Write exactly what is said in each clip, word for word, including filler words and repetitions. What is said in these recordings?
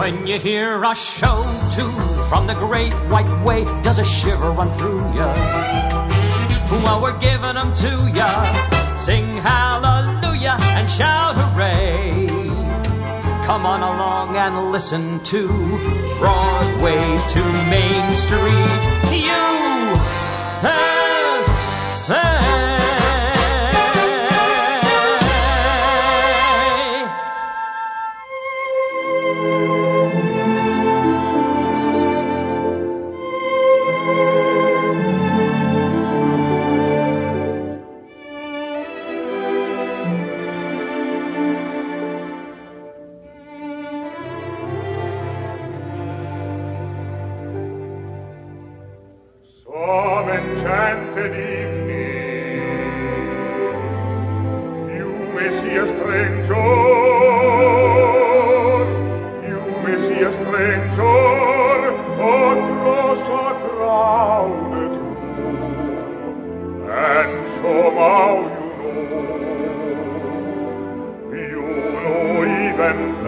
When you hear a show tune from the great white way, does a shiver run through ya? Well, we're giving them to ya. Sing hallelujah and shout hooray. Come on along and listen to Broadway to Main Street. U S A. Enchanted evening, you may see a stranger, you may see a stranger across a crowded room, and somehow you know, you know even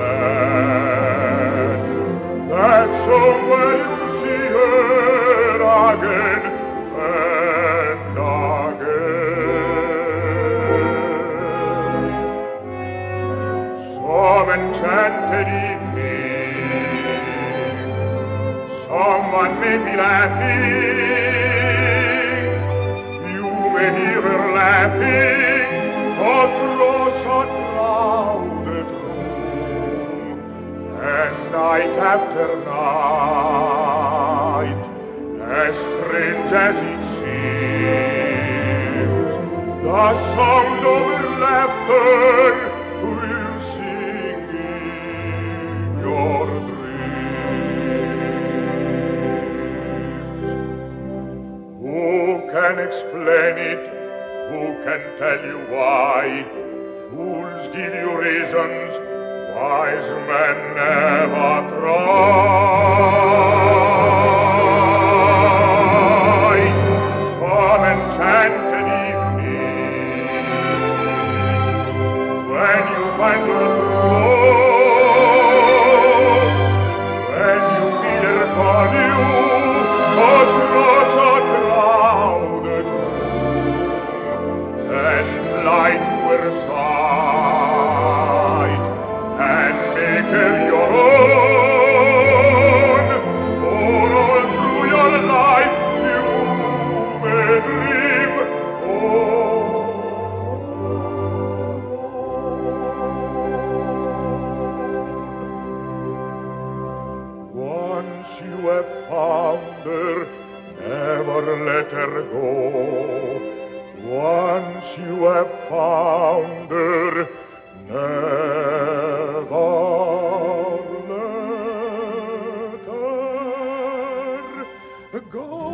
then, that somewhere you see her again. And again, some enchanted evening, someone may be laughing, you may hear her laughing across a crowded room, and night after night, as strange as it seems, the sound of her laughter will sing in your dreams. Who can explain it? Who can tell you why? Fools give you reasons, wise men never try. Enchanted evening, when you find her through, when you feel her call you across a crowded room, then fly to her side and make her your own, for all through your life you may dream. Once you have found her, never let her go. Once you have found her, never let her go.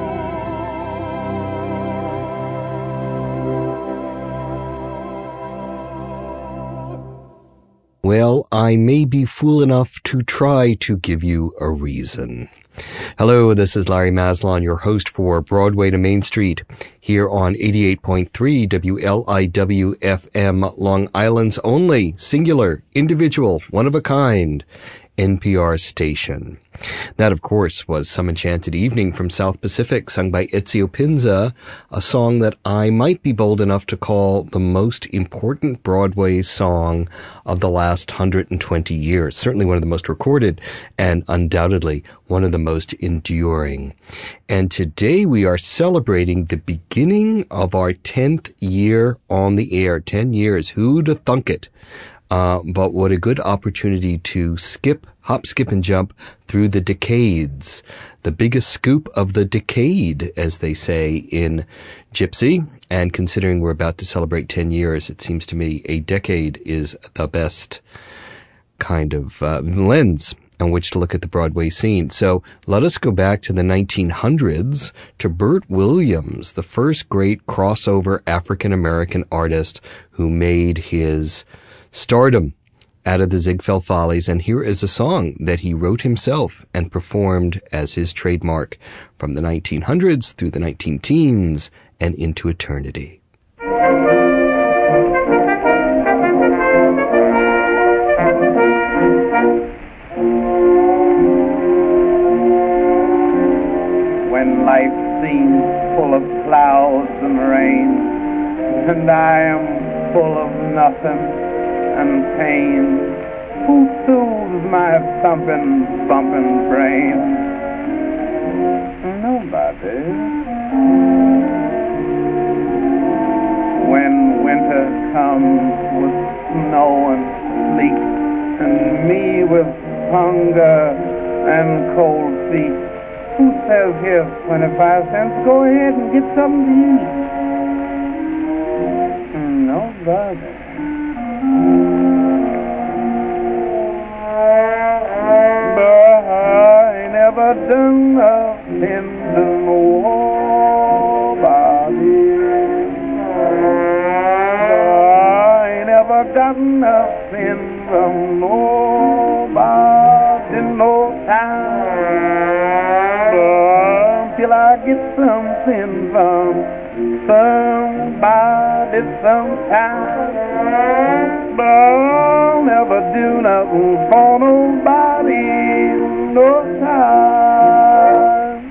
Well, I may be fool enough to try to give you a reason. Hello, this is Larry Maslon, your host for Broadway to Main Street, here on eighty-eight point three W L I W F M, Long Island's only singular, individual, one-of-a-kind N P R station. That, of course, was Some Enchanted Evening from South Pacific, sung by Ezio Pinza, a song that I might be bold enough to call the most important Broadway song of the last one hundred twenty years. Certainly one of the most recorded and undoubtedly one of the most enduring. And today we are celebrating the beginning of our tenth year on the air. ten years. Who'd have thunk it? Uh, but what a good opportunity to skip, hop, skip, and jump through the decades. The biggest scoop of the decade, as they say in Gypsy. And considering we're about to celebrate ten years, it seems to me a decade is the best kind of uh, lens on which to look at the Broadway scene. So let us go back to the nineteen hundreds to Bert Williams, the first great crossover African-American artist who made his stardom out of the Ziegfeld Follies, and here is a song that he wrote himself and performed as his trademark from the nineteen hundreds through the nineteen teens and into eternity. I am full of nothing and pain. Who soothes my thumping, bumping brain? Nobody. When winter comes with snow and sleet, and me with hunger and cold feet, who says here's twenty-five cents, go ahead and get something to eat? Nobody. But I ain't never done nothing to nobody. Got nothing from nobody no time, but till I get something from somebody sometime. But I'll never do nothing for nobody no time.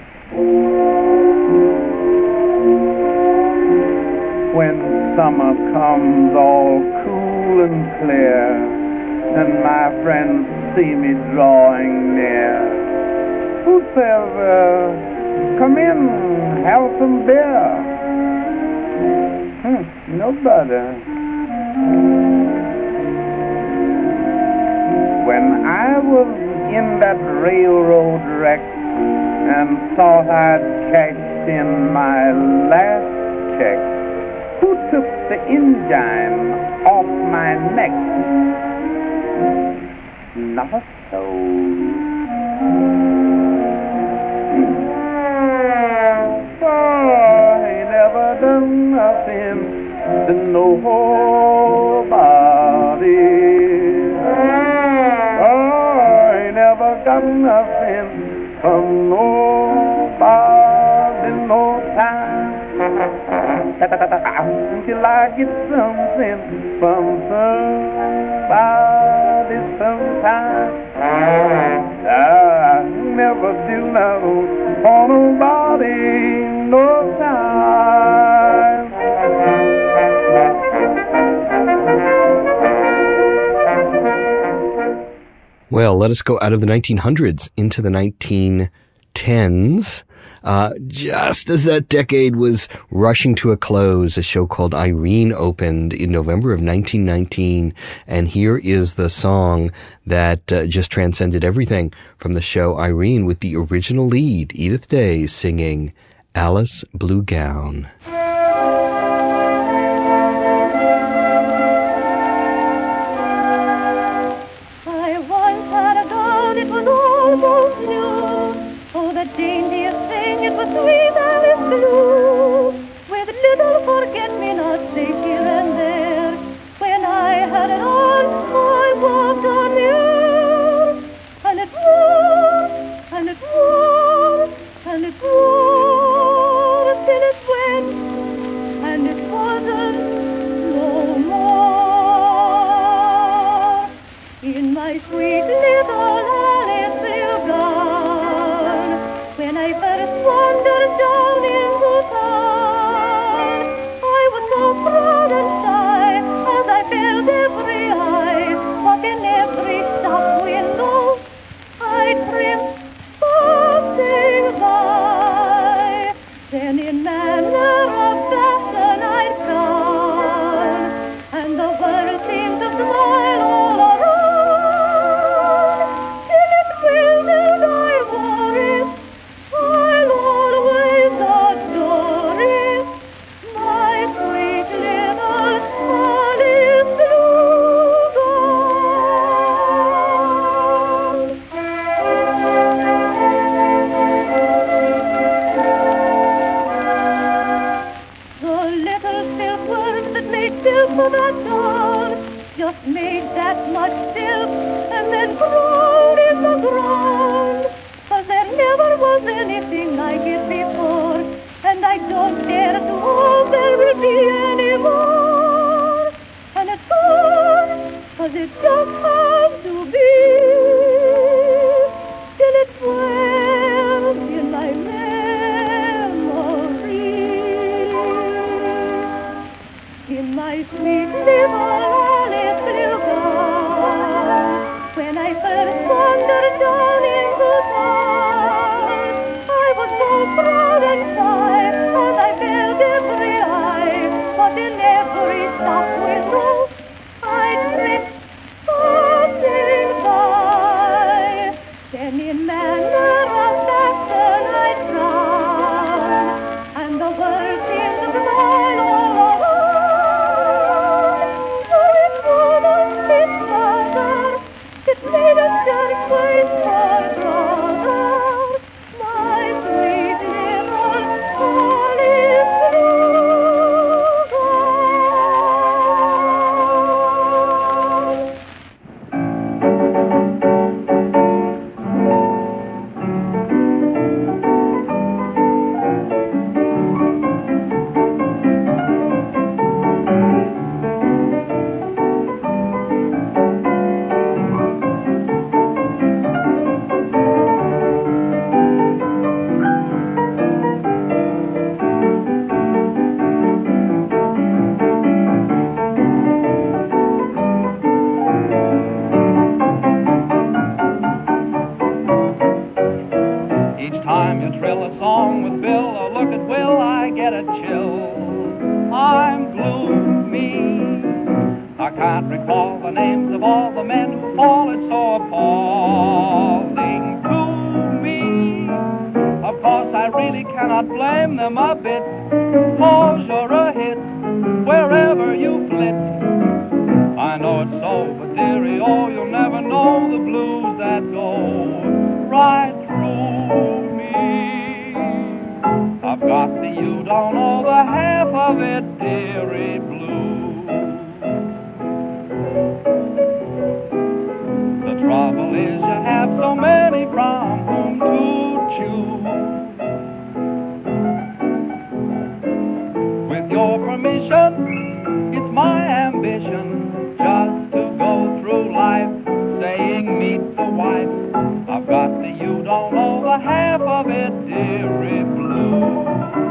When summer comes all cool and clear, and my friends see me drawing near, who says, uh, come in, have some beer? Hmm, nobody. When I was in that railroad wreck and thought I'd cashed in my last check, who took the engine off my neck? Not a soul. Oh, I ain't never done nothing to nobody. Oh, I ain't never got nothing from nobody no time. Till I get something from somebody sometime. I never do nothing for nobody no time. Well, let us go out of the nineteen hundreds into the nineteen tens. Uh, just as that decade was rushing to a close, a show called Irene opened in November of nineteen nineteen, and here is the song that uh, just transcended everything from the show Irene, with the original lead, Edith Day, singing Alice Blue Gown. I once had a gown, it was almost new. Oh, the daintiest thing, it was sweet Alice blue, with little forget-me-nots here and there. When I had it on, I walked on the air, and it wore, and it wore, and it wore, till it went, and it wasn't no more. In my sweet little Alice blue gown, when I first wandered down into town, I was so proud and shy as I filled every eye, but in every shop window I trimmed something by. Then in manner of fashion I'd gone, and the world seemed to smile all around, till it wilted I wore it. I'll always adore it, my sweet little Alice blue gown. The little silkworms that made silk for that dawn just made that much silk and then grown in the ground. 'Cause there never was anything like it before, and I don't dare to hope there will be any more. And it's gone, 'cause it just has to be, till it dwells in my memory. In my sweet little olive blue gown. When I first wandered down in the town, I was so proud and shy, and I felt every eye, but in every stop window I tripped, passing by. Then in manner of fashion I frowned, and the world seemed to smile all around. So it wouldn't fit further, it made a turquoise for brother, my sweet little olive blue gown. Each time you trill a song with Bill or look at Will, I get a chill. I'm gloomy. I can't recall the names of all the men who fall. It's so appalling to me. Of course, I really cannot blame them a bit. Cause you're a hit wherever you flit. I know it's so, but dearie, oh, you'll never know the blues that go right through me. I've got the you don't know the half of it, dearie blue. The trouble is you have so many from whom to choose. With your permission, it's my ambition just to go through life saying meet the wife. I've got the you don't know the half of it, dearie blue.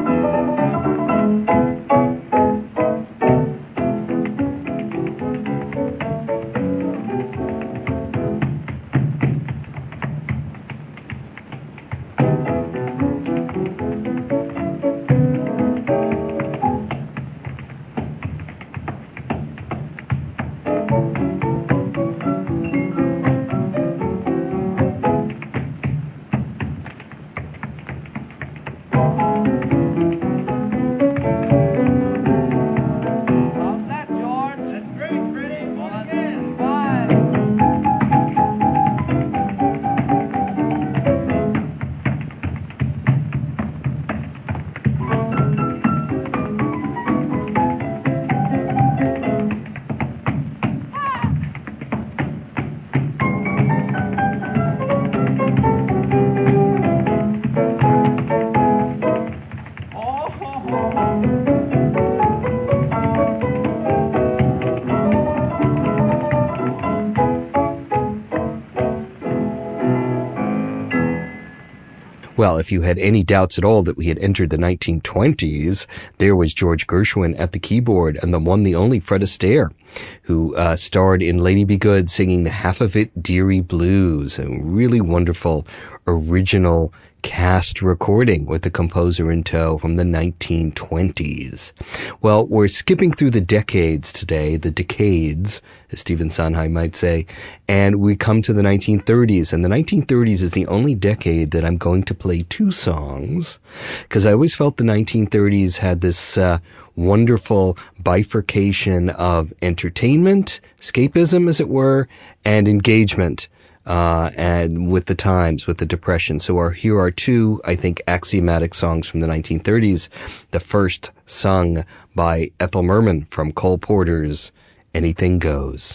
Well, if you had any doubts at all that we had entered the nineteen twenties, there was George Gershwin at the keyboard and the one, the only Fred Astaire, who uh, starred in Lady Be Good singing the Half of It Dearie Blues, a really wonderful original cast recording with the composer in tow from the nineteen twenties. Well, we're skipping through the decades today, the decades, as Stephen Sondheim might say, and we come to the nineteen thirties, and the nineteen thirties is the only decade that I'm going to play two songs, because I always felt the nineteen thirties had this uh, wonderful bifurcation of entertainment, escapism as it were, and engagement. Uh, and with the times, with the Depression. So our, here are two, I think, axiomatic songs from the nineteen thirties. The first sung by Ethel Merman from Cole Porter's Anything Goes.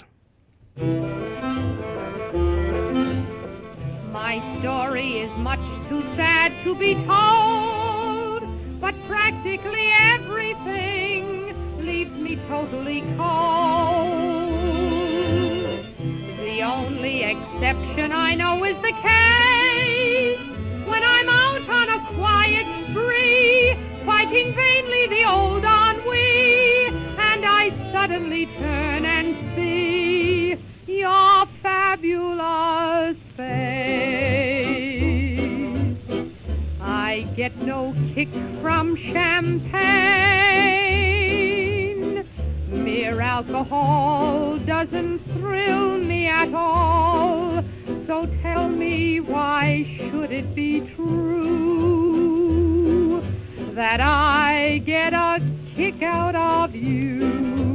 My story is much too sad to be told, but practically everything leaves me totally cold. The only exception I know is the case when I'm out on a quiet spree, fighting vainly the old ennui, and I suddenly turn and see your fabulous face. I get no kick from champagne. Mere alcohol doesn't thrill me at all. So tell me, why should it be true that I get a kick out of you?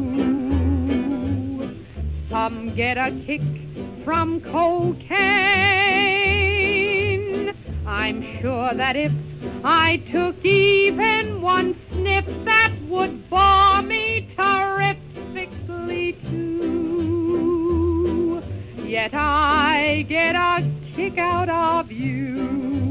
Some get a kick from cocaine. I'm sure that if I took even one sniff, that would bore me terrifically too. Yet I get a kick out of you.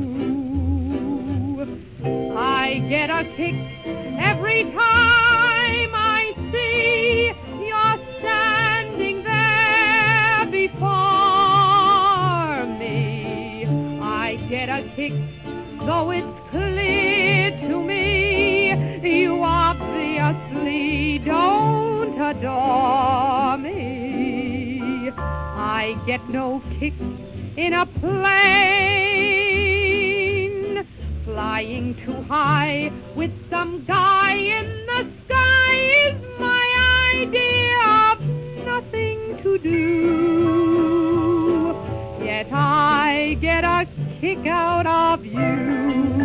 I get a kick every time I see you're standing there before me. I get a kick, though it's clear to me you obviously don't adore me. I get no kick in a plane, flying too high with some guy in the sky is my idea of nothing to do. Yet I get a kick out of you.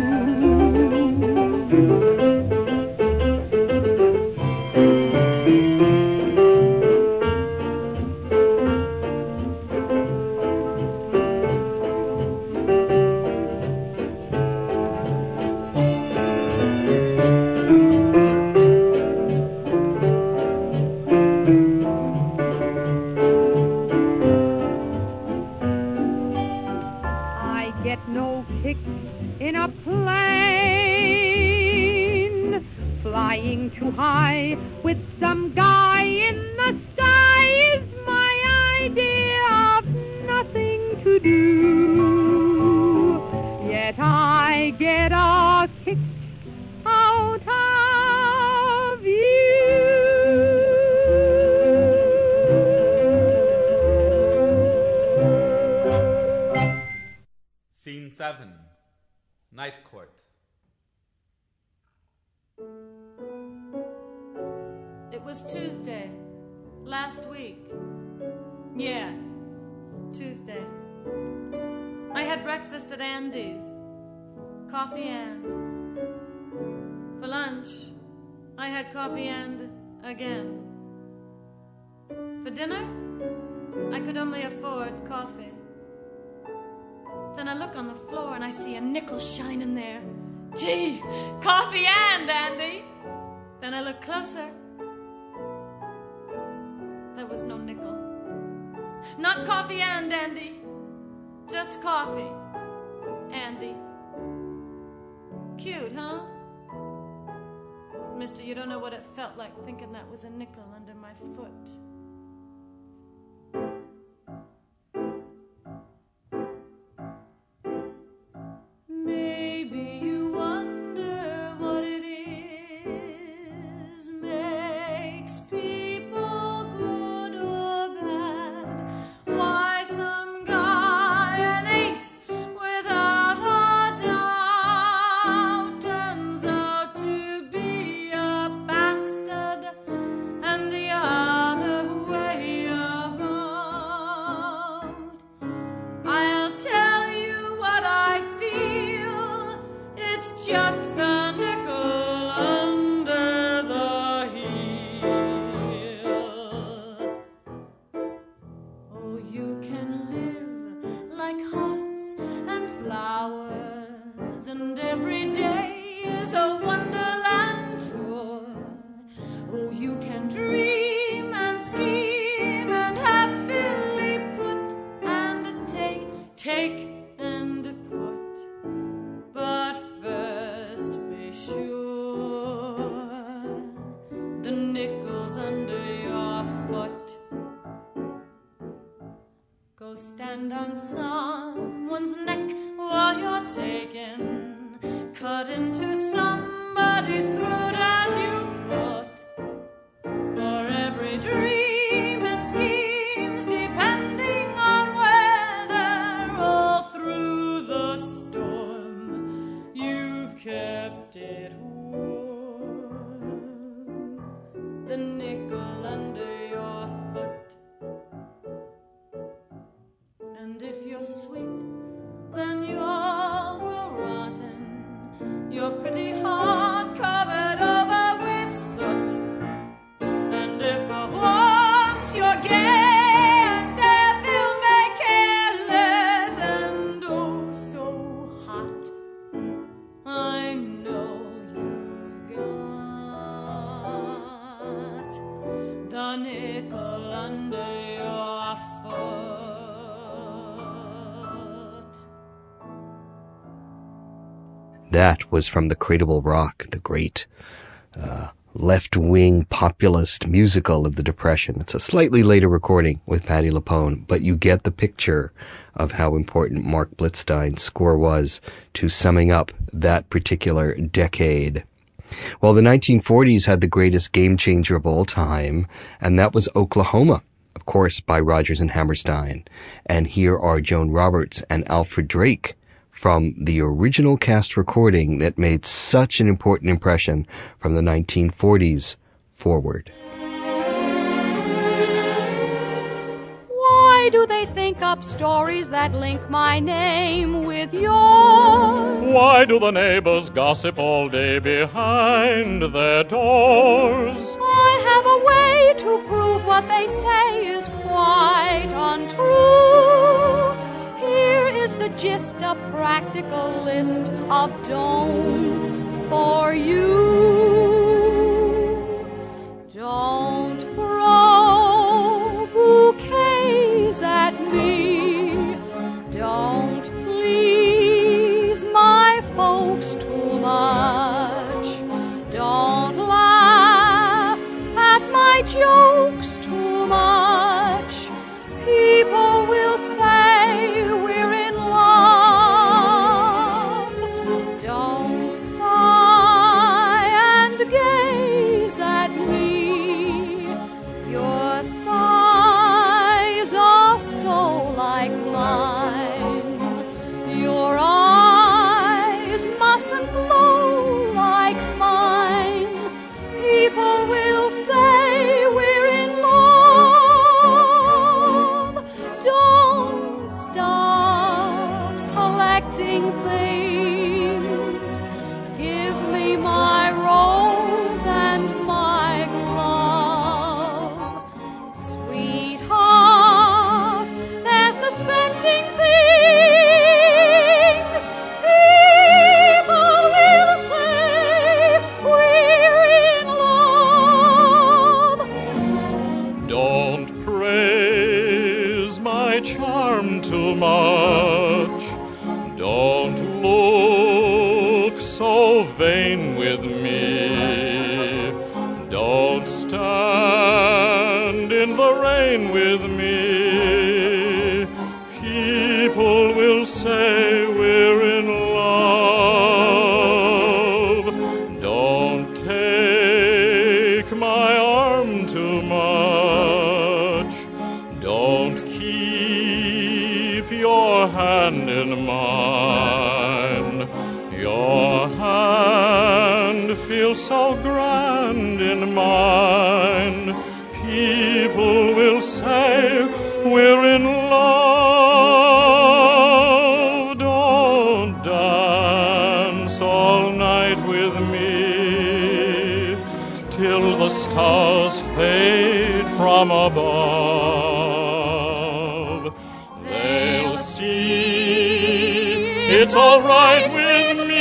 In a plane, flying too high with some guy in the sky is my idea of nothing to do. Yet I get a kick out of you. Scene seven. Night Court. It was Tuesday, last week. Yeah, Tuesday. I had breakfast at Andy's, coffee and. For lunch, I had coffee and again. For dinner, I could only afford coffee. Then I look on the floor and I see a nickel shining there. Gee, coffee and, Andy. Then I look closer. There was no nickel. Not coffee and, Andy. Just coffee. Andy. Cute, huh? Mister, you don't know what it felt like thinking that was a nickel under my foot. Maybe you wonder what it is makes people good or bad. Why some guy, an ace without a doubt, turns out to be a bastard, and the other way about. I'll tell you what I feel. It's just the nickel under the heel. Oh, you can live like hearts and flowers, and every day is a wonderland tour. Oh, you can dream and scheme and happily put and take, take and put. But first be sure the nickel's under your foot. Go stand on someone's neck while you're taken, cut into somebody's throat as you put. For every many dream and schemes depending on weather. All through the storm you've kept it warm. The nickel under your foot. And if you're sweet, then you'll grow rotten. Your pretty heart covered over with soot. And if for once you're gay and devil may careless and oh so hot, I know you've got the nickel under your foot. That was from The Cradle Rock, the great uh, left-wing populist musical of the Depression. It's a slightly later recording with Patti LuPone, but you get the picture of how important Mark Blitzstein's score was to summing up that particular decade. Well, the nineteen forties had the greatest game changer of all time, and that was Oklahoma, of course, by Rodgers and Hammerstein. And here are Joan Roberts and Alfred Drake from the original cast recording that made such an important impression from the nineteen forties forward. Why do they think up stories that link my name with yours? Why do the neighbors gossip all day behind their doors? I have a way to prove what they say is quite untrue. Here is the gist, a practical list of don'ts for you. Don't throw bouquets at me. Don't please my folks too much. Don't laugh at my jokes too much. People will say we're in love. Don't sigh and gaze at me. Your sighs are so like mine. Your eyes mustn't glow like mine. People will say we're in love. Don't start collecting things. Give me my rose and my glove. Sweetheart, they're suspecting things. People will say we're in love. Don't praise my charm too much. Don't look so vain with me. Don't stand in the rain with me. People will say we're in love. Don't take my arm too much. Don't keep your hand in mine. Your hand feels so grand in mine. People will say we're in love. Don't dance all night with me till the stars fade from above. They'll see it's all right with me.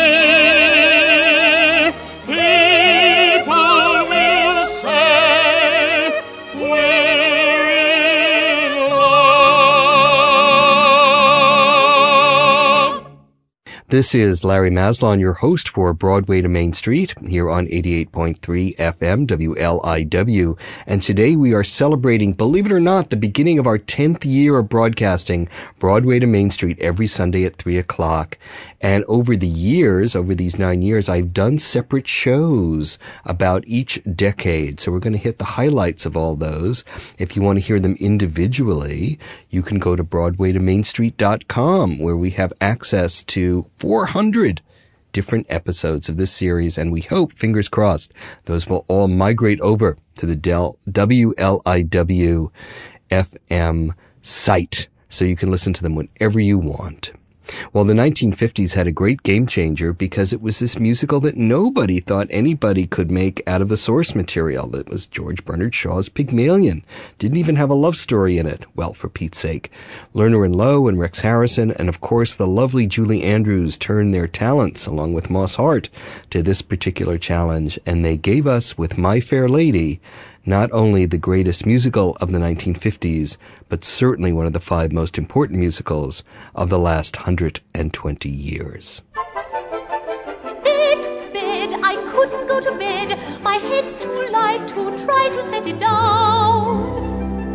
People will say we're in love. This is Larry Maslon, your host for Broadway to Main Street, here on eighty-eight point three F M W L I W. And today we are celebrating, believe it or not, the beginning of our tenth year of broadcasting Broadway to Main Street every Sunday at three o'clock. And over the years, over these nine years, I've done separate shows about each decade. So we're going to hit the highlights of all those. If you want to hear them individually, you can go to broadway to main street dot com, where we have access to four hundred different episodes of this series, and we hope, fingers crossed, those will all migrate over to the Del- W L I W F M site, so you can listen to them whenever you want. Well, the nineteen fifties had a great game changer because it was this musical that nobody thought anybody could make out of the source material. That was George Bernard Shaw's Pygmalion. Didn't even have a love story in it. Well, for Pete's sake. Lerner and Lowe and Rex Harrison and, of course, the lovely Julie Andrews turned their talents, along with Moss Hart, to this particular challenge, and they gave us, with My Fair Lady, not only the greatest musical of the nineteen fifties, but certainly one of the five most important musicals of the last one hundred twenty years. Bed, bed, I couldn't go to bed. My head's too light to try to set it down.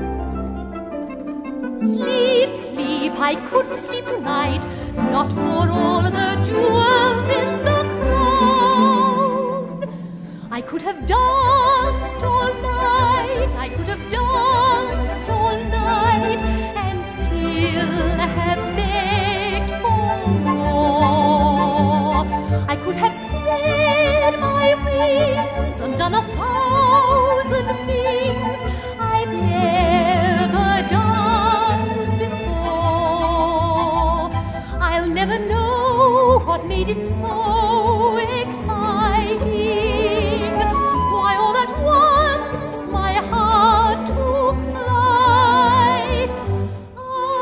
Sleep, sleep, I couldn't sleep tonight, not for all the jewels in the crown. I could have danced all night, I could have danced all night, and still have begged for more. I could have spread my wings and done a thousand things I've never done before. I'll never know what made it so exciting, why all at once my heart took flight. I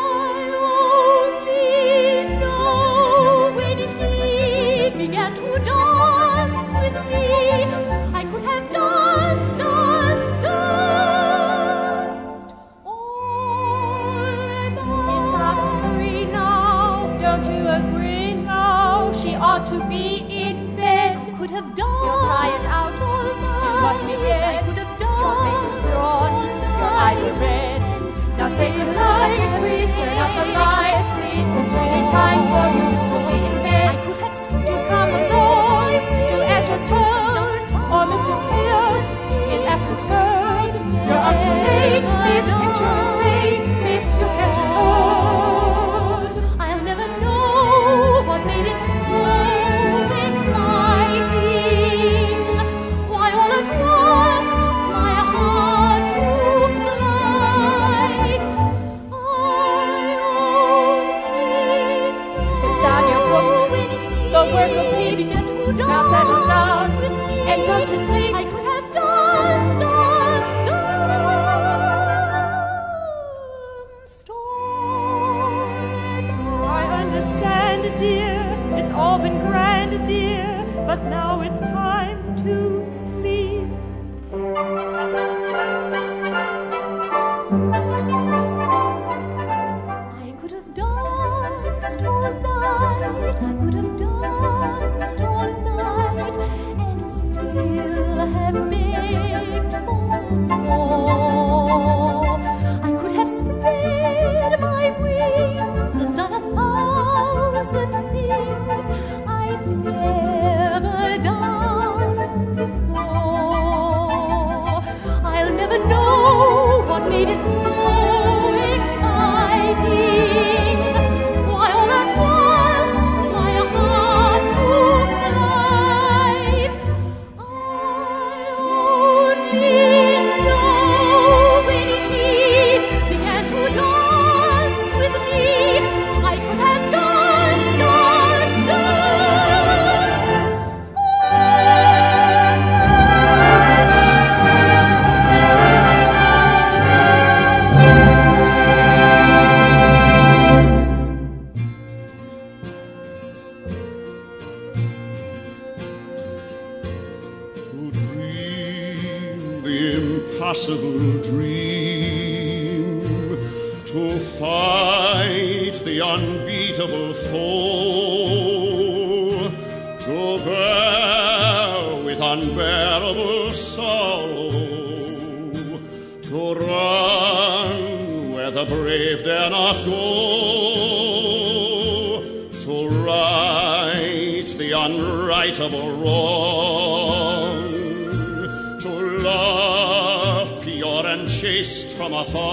only know when he began to dance with me, I could have danced, danced, danced all night. It's after three now, don't you agree now? She ought to be in bed. I could have danced. You're tired out. You must be dead. I could have danced. Your face is drawn. Your eyes are red. Now say goodnight, please. Turn out the light, please. It's really time for you to be in bed. I could have to come along to Azure Town, or Missus Pierce is apt to serve. You're up too late, Miss. Insurance fate, Miss. You catch a cold. I'll never know what made it so exciting, why all at once my heart took flight. I only put down your book, the work will keep. Now settle down and go to sleep. I could have danced, danced, danced all night. I understand, dear, it's all been grand, dear, but now it's time to sleep. I could have danced all night, I could have danced all night, and still have begged for more. I could have spread my wings and done a thousand things I've never done before. I'll never know what made it so exciting, why all at once my heart took flight. I only know when he began to dance with me, I could have danced, danced, danced impossible dream, to fight the unbeatable foe, unbearable sorrow, to run where the brave dare not go, to right the unrightable wrong, to love pure and chaste from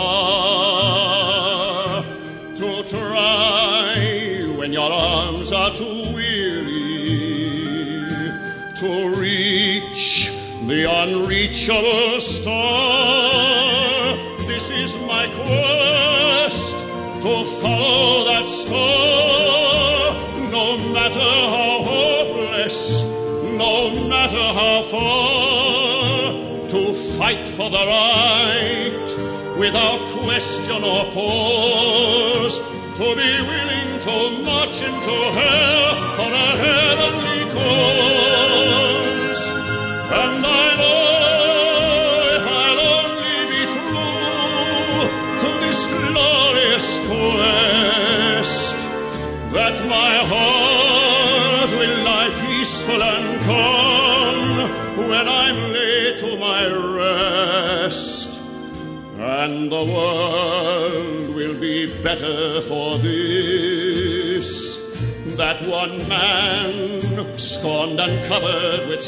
afar, to try when your arms are too weary, to reach the unreachable star. This is my quest, to follow that star, no matter how hopeless, no matter how far, to fight for the right without question or pause, to be willing to march into hell for a heavenly cause. And I know if I'll only be true to this glorious quest, that my heart will lie peaceful and calm when I'm laid to my rest, and the world will be better for this, that one man, scorned and covered with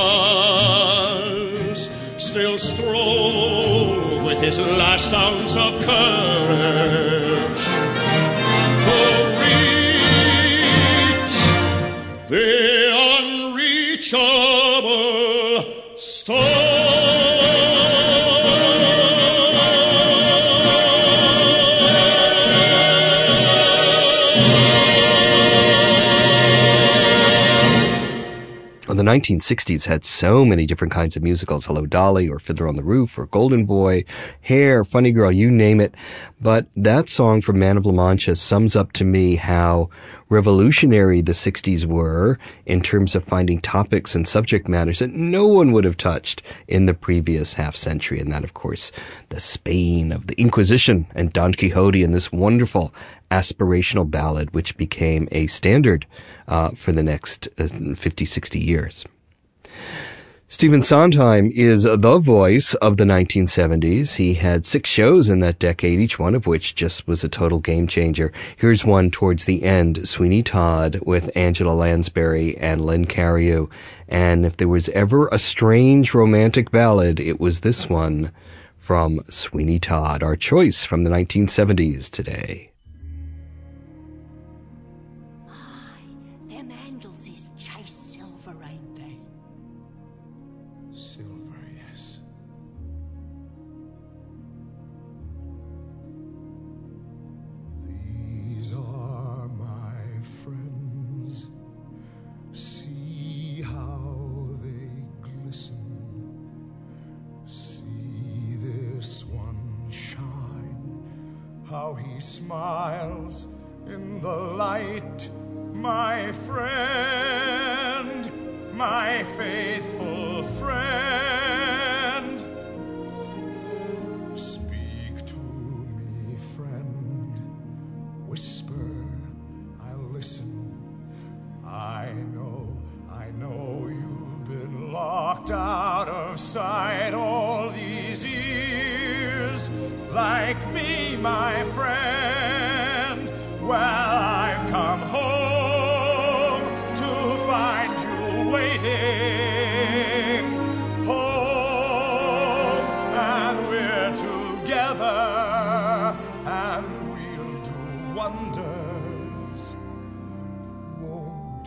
scars, still strove with his last ounce of courage to reach the unreachable star. Well, the nineteen sixties had so many different kinds of musicals, Hello Dolly or Fiddler on the Roof or Golden Boy, Hair, Funny Girl, you name it. But that song from Man of La Mancha sums up to me how revolutionary the sixties were in terms of finding topics and subject matters that no one would have touched in the previous half century. And that, of course, the Spain of the Inquisition and Don Quixote and this wonderful aspirational ballad, which became a standard uh, for the next uh, fifty, sixty years. Stephen Sondheim is the voice of the nineteen seventies. He had six shows in that decade, each one of which just was a total game changer. Here's one towards the end, Sweeney Todd with Angela Lansbury and Len Cariou. And if there was ever a strange romantic ballad, it was this one from Sweeney Todd, our choice from the nineteen seventies today. How he smiles in the light, my friend, my faithful friend. Speak to me, friend, whisper, I'll listen. I know, I know you've been locked out of sight all these years, like me, my friend. Well, I've come home to find you waiting. Home, and we're together, and we'll do wonders, won't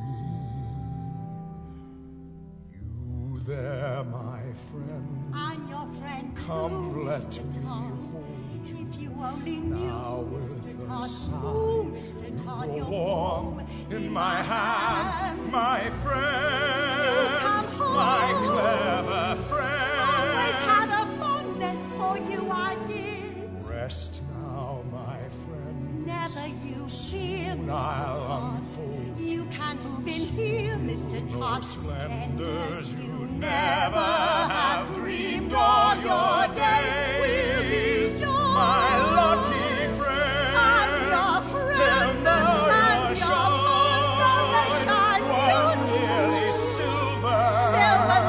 we? You there, my friend. I'm your friend. Come, too, let Mister me Todd. If you only knew, now Mister with Todd, a sigh, oh, Mister Todd, you you're warm in my hand, my friend, You come home. my clever friend. Always had a fondness for you, I did. Rest now, my friend. Never you fear, Soon Mister I'll Todd. unfold You can move in here, Mister Todd. splendors you you never have dreamed all all your your days will be yours. my lucky friend. I'm your friend, Till now and your your wondrous shine shine was beautiful. merely silver, Silver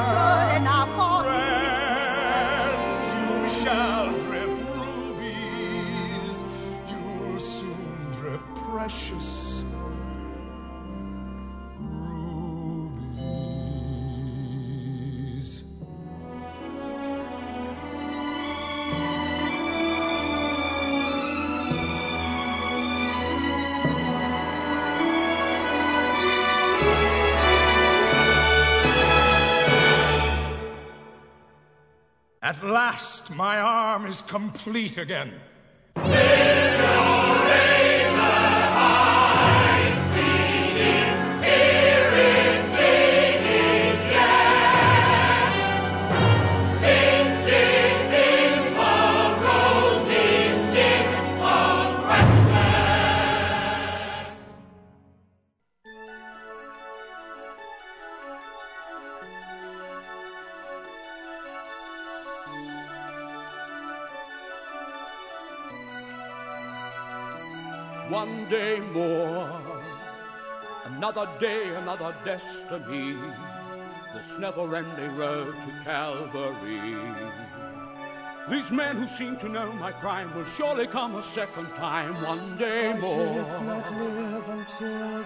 precious rubies. At last, my arm is complete again. One day more, another day, another destiny, this never-ending road to Calvary. These men who seem to know my crime will surely come a second time, one day I more. I did not live until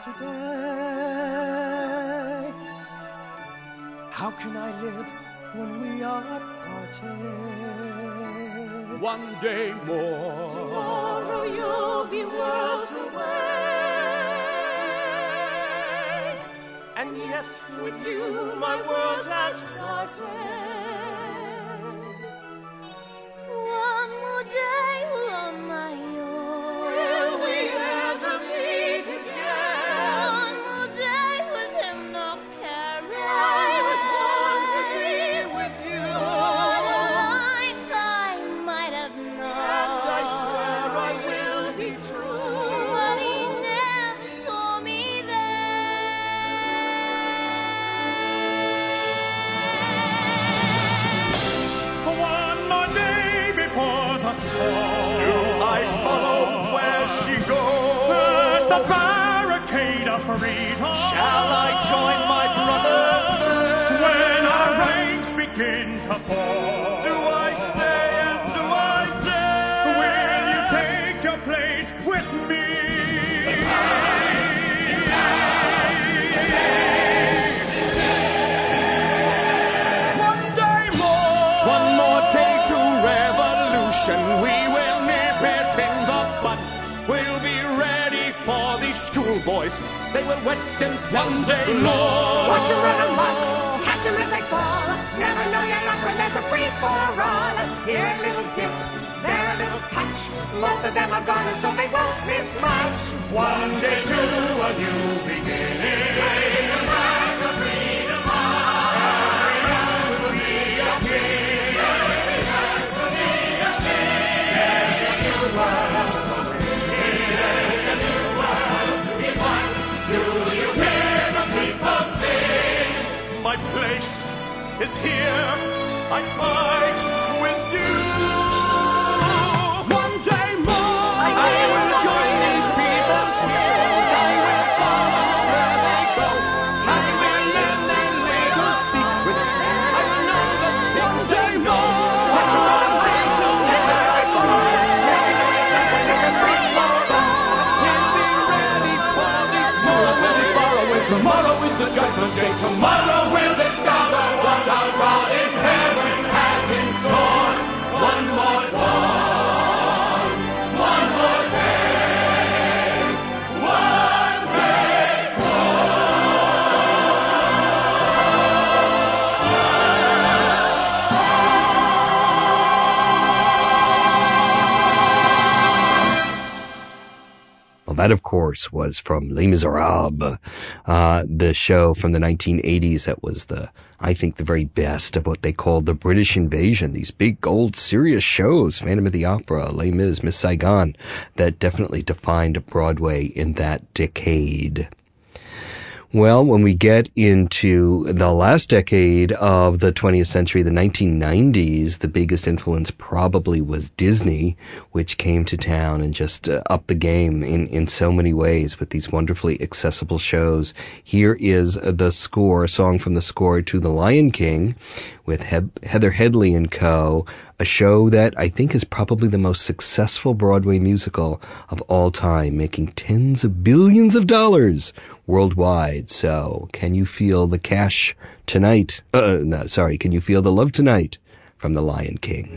today. How can I live when we are parted? One day more. Tomorrow you'll be worlds away, and yet with you my world has started. One more day on my own. Will we ever meet again? One more day with him, no caring. I was born to be with you. What a life I might have known. And I swear I will be true. But he never saw me there. One more day before the storm. Do I follow where she goes? At the barricade of freedom. Shall I join my brothers there? When our ranks begin to fall. Do I stay and do I dare? Will you take your place with me? One day more. One more day to revolution. We will nip it in the bud. We'll be ready for these schoolboys. They will wet them someday more. Watch them run amok, catch them as they fall. Never know your luck when there's a free-for-all. Here a little dip, there a little touch. Most of them are gone, so they won't miss much. One day to a new beginning. My place is here. I fight with you. One day more. I, I will join these people's heroes. I will follow where they go. I will learn their legal secrets. I will know that one day more. Watch them run away to catch them as they fall. Never know your luck when there's a free for all. We'll be ready for this war. We'll be far away. Tomorrow is the judgment day. Tomorrow we'll discover what our God in heaven has in store. One more dawn, one more day, one day Well, that, of course, was from Les Miserables, uh, the show from the nineteen eighties that was the, I think, the very best of what they called the British invasion. These big, old, serious shows, Phantom of the Opera, Les Mis, Miss Saigon, that definitely defined Broadway in that decade. Well, when we get into the last decade of the twentieth century, the nineteen nineties, the biggest influence probably was Disney, which came to town and just uh, upped the game in, in so many ways with these wonderfully accessible shows. Here is the score, a song from the score to The Lion King, with he- Heather Headley and co., a show that I think is probably the most successful Broadway musical of all time, making tens of billions of dollars worldwide. So, can you feel the cash tonight? Uh, no, sorry, can you feel the love tonight from The Lion King?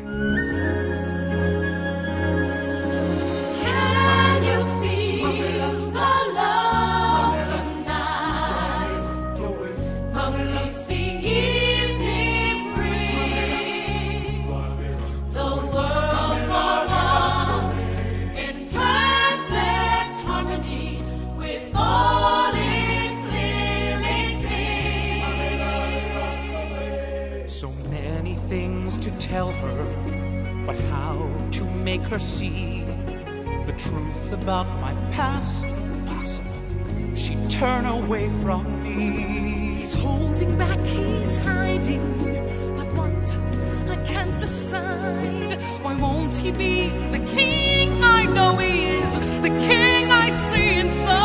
Tell her, but how to make her see the truth about my past? Impossible. She'd turn away from me. He's holding back, he's hiding, but what? I can't decide. Why won't he be the king? I know he is the king I see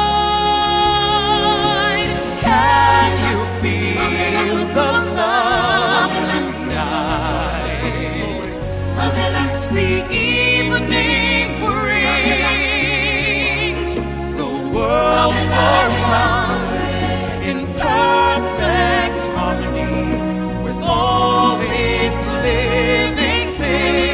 inside. Can you feel the love tonight? The evening brings the world for once in perfect harmony with all its living things.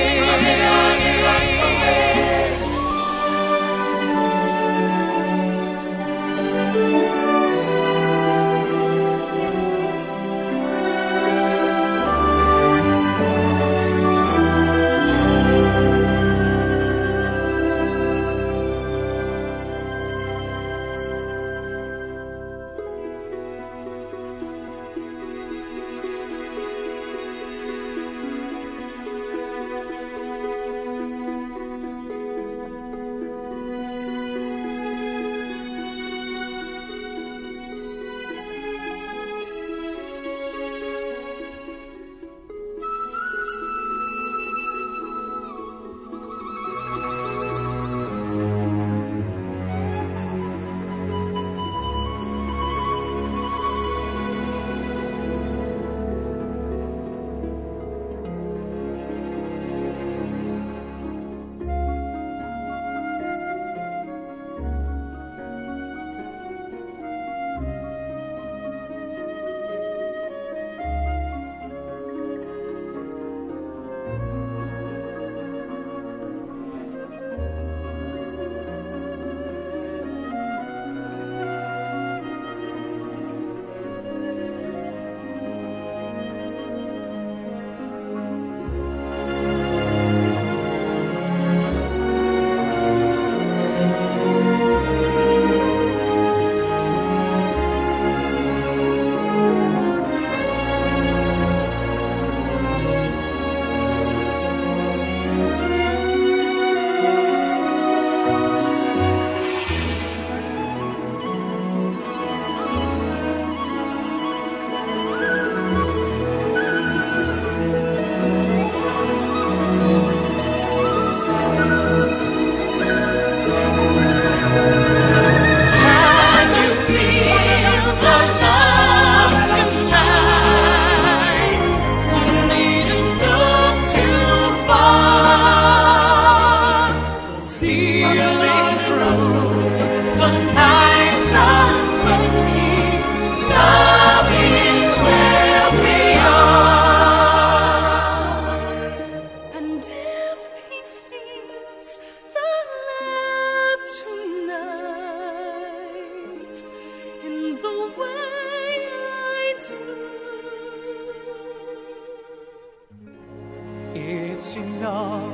It's enough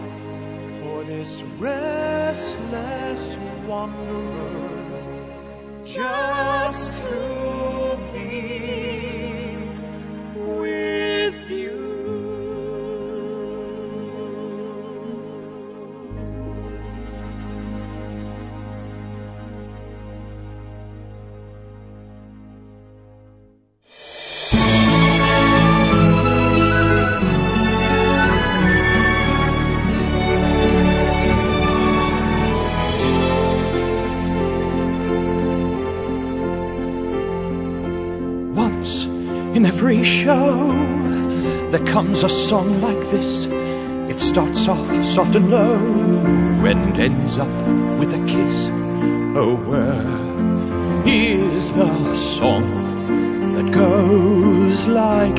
for this restless wanderer just to be with you. In every show there comes a song like this. It starts off soft and low and ends up with a kiss. Oh, where is the song that goes like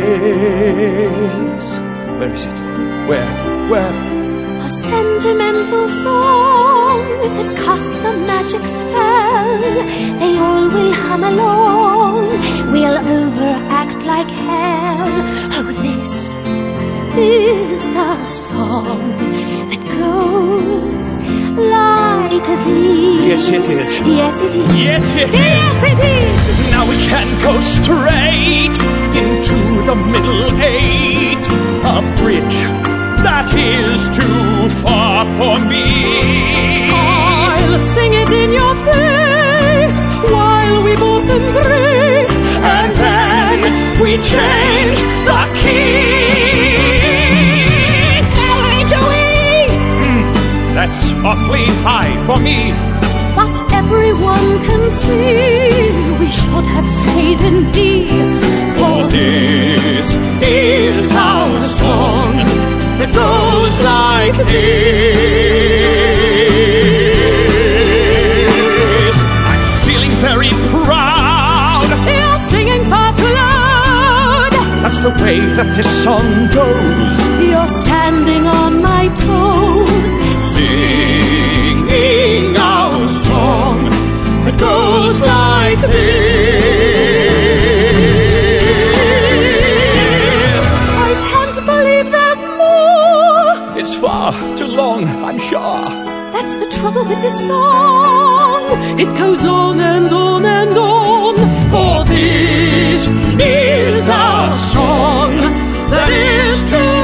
this? Where is it? Where? Where? A sentimental song that casts a magic spell. They all will hum along, we'll overact like hell. Oh, this is the song that goes like this. Yes, it is. Yes, it is. Yes, it is. Yes, it is. Now we can go straight into the middle eight. A bridge that is too far for me. I'll sing it in your face while we both embrace, and then we change the key. A to E. Mm, that's awfully high for me. But everyone can see we should have stayed in D. For this is our song that goes like this. I'm feeling very proud. You're singing far too loud. That's the way that this song goes. You're standing on my toes, singing our song that goes like this. I can't believe there's more. It's far too long, I'm sure. That's the trouble with this song. It goes on and on and on. For this is our song that is too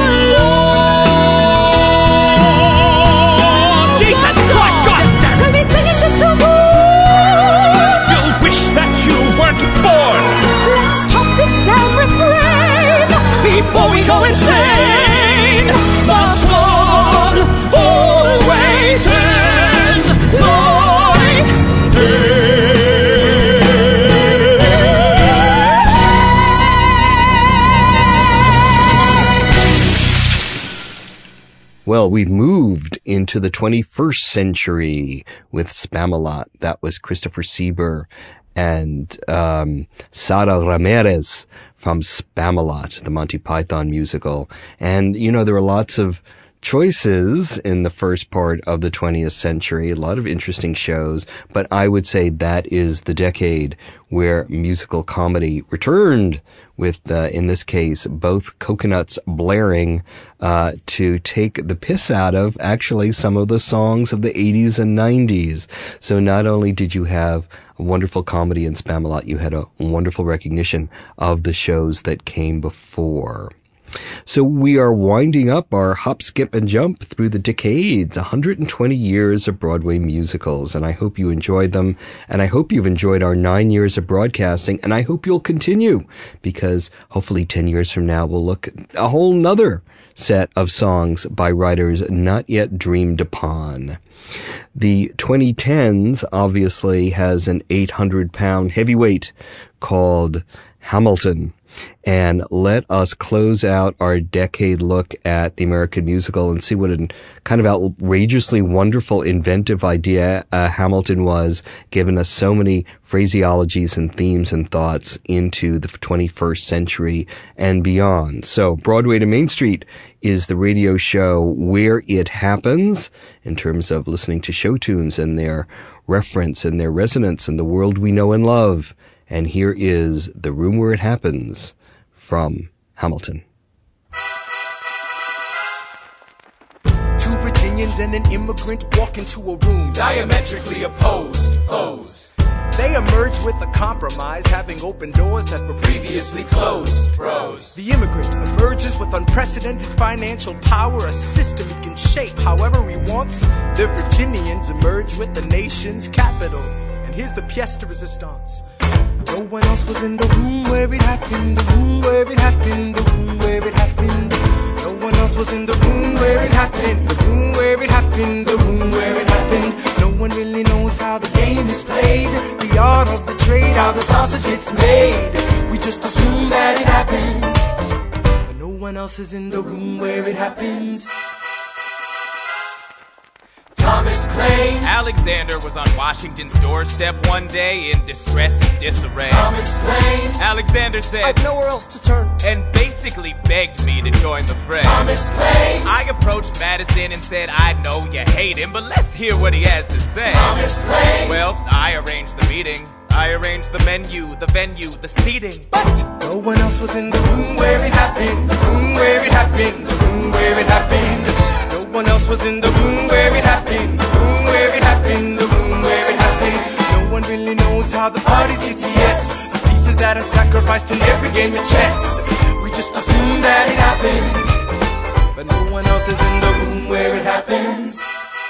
long. Jesus Christ, God damn it! I'll be singing this to you. You'll wish that you weren't born. Let's stop this damn refrain before we go insane. The song always ends like this. Well, we've moved into the twenty-first century with Spamalot. That was Christopher Sieber and um Sara Ramirez from Spamalot, the Monty Python musical. And, you know, there were lots of choices in the first part of the twentieth century, a lot of interesting shows, but I would say that is the decade where musical comedy returned with, uh, in this case, both coconuts blaring uh to take the piss out of actually some of the songs of the eighties and nineties. So not only did you have a wonderful comedy in Spamalot, you had a wonderful recognition of the shows that came before. So we are winding up our hop, skip, and jump through the decades, one hundred twenty years of Broadway musicals, and I hope you enjoyed them, and I hope you've enjoyed our nine years of broadcasting, and I hope you'll continue, because hopefully ten years from now we'll look at a whole nother set of songs by writers not yet dreamed upon. The twenty tens obviously has an eight hundred pound heavyweight called Hamilton. And let us close out our decade look at the American musical and see what a kind of outrageously wonderful, inventive idea uh, Hamilton was, giving us so many phraseologies and themes and thoughts into the twenty-first century and beyond. So Broadway to Main Street is the radio show where it happens in terms of listening to show tunes and their reference and their resonance in the world we know and love. And here is The Room Where It Happens from Hamilton. Two Virginians and an immigrant walk into a room diametrically opposed foes. They emerge with a compromise, having opened doors that were previously closed. Bros. The immigrant emerges with unprecedented financial power, a system he can shape however he wants. The Virginians emerge with the nation's capital. And here's the pièce de résistance. No one else was in the room where it happened, the room where it happened, the room where it happened. No one else was in the room where it happened, the room where it happened, the room where it happened. No one really knows how the game is played, the art of the trade, how the sausage gets made. We just assume that it happens. But no one one else is in the room where it happens. Thomas claims Alexander was on Washington's doorstep one day in distress and disarray. Thomas claims Alexander said, I've nowhere else to turn, and basically begged me to join the fray. Thomas claims I approached Madison and said, I know you hate him, but let's hear what he has to say. Thomas claims Well, I arranged the meeting. I arranged the menu, the venue, the seating. But no one else was in the room where it happened. The room where it happened. The room where it happened. No one else was in the room where it happened. The room where it happened. The room where it happened. No one really knows how the parties get to yes. The pieces that are sacrificed in every game of chess. We just assume that it happens, but no one else is in the room where it happens.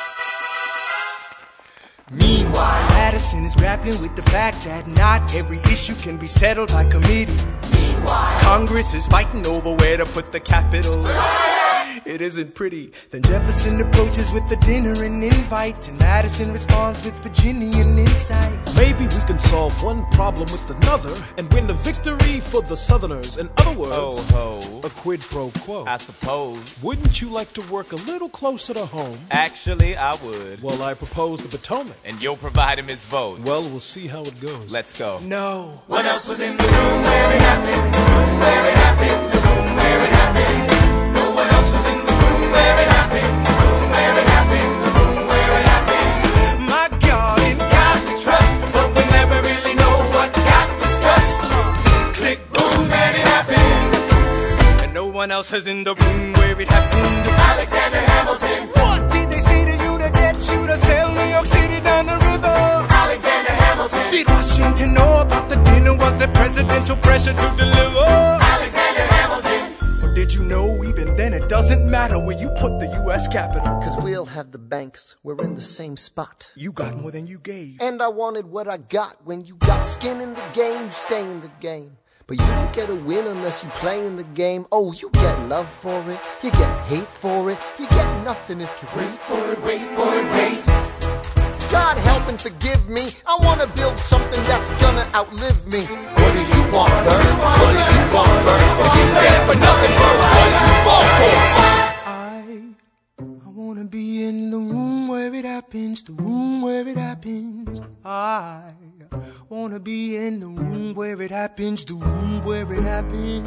Meanwhile, Madison is grappling with the fact that not every issue can be settled by committee. Meanwhile, Congress is fighting over where to put the capital. It isn't pretty. Then Jefferson approaches with the dinner and invite, and Madison responds with Virginian insight. Maybe we can solve one problem with another and win a victory for the Southerners. In other words, ho ho, a quid pro quo. I suppose. Wouldn't you like to work a little closer to home? Actually, I would. Well, I propose the Potomac. And you'll provide him his votes. Well, we'll see how it goes. Let's go. No. What else was in the room where it happened? The room where it happened. The room where it happened. No one else was in the room where it happened. The room where it happened. The room where it happened. My God, in God we trust, but we never really know what got discussed. Click, boom, and it happened. And no one else is in the room where it happened. Alexander Hamilton. What did they say to you to get you to sail New York City down the river? Alexander Hamilton. Did Washington know about the dinner? Was there presidential pressure to deliver? Alexander Hamilton. Or did you know even then it doesn't matter where you put the U S Capitol? Cause we'll have the banks, we're in the same spot. You got more than you gave. And I wanted what I got. When you got skin in the game, you stay in the game. But you don't get a win unless you play in the game. Oh, you get love for it, you get hate for it, you get nothing if you wait for it, wait for it, wait. God help and forgive me, I wanna build something that's gonna outlive me. What do you want, Bert? What do you want, Bert? If you stand for nothing, Bert, what do you fall for? I, I wanna be in the room where it happens, the room where it happens. I wanna be in the room where it happens, the room where it happens.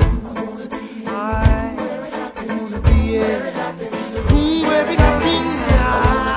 I wanna be in the room where it happens. I,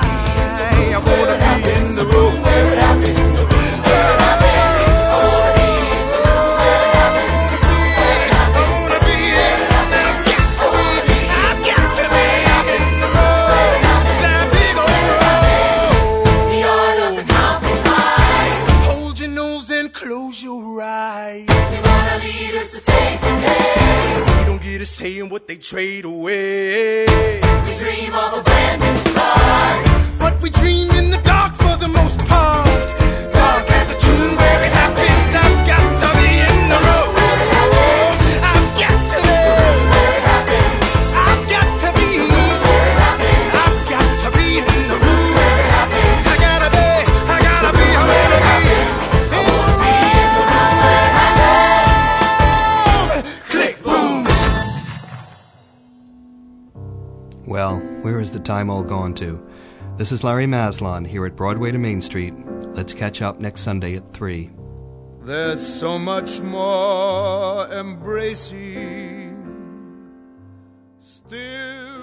I wanna be in the room where it happens, the room where it happens. I wanna be in the room where it happens, the room where it happens. I wanna be in, I've got to be, I've got to be in the room where it happens, that big old room. The art of the compromise. Hold your nose and close your eyes. They want our leaders to save the day. We don't get a say in what they trade away. We dream of a brand new start, but we dream in the dark for the most part. Dark as a tomb where it happens. I've got to be in the room where it happens. I've got to be where it happens. I've got to be where it happens. I've got to be in the room where it happens. I gotta be, I gotta be where it happens. I wanna be in the room where it happens. Click, boom. Well, where has the time all gone to? This is Larry Maslon here at Broadway to Main Street. Let's catch up next Sunday at three. There's so much more embracing still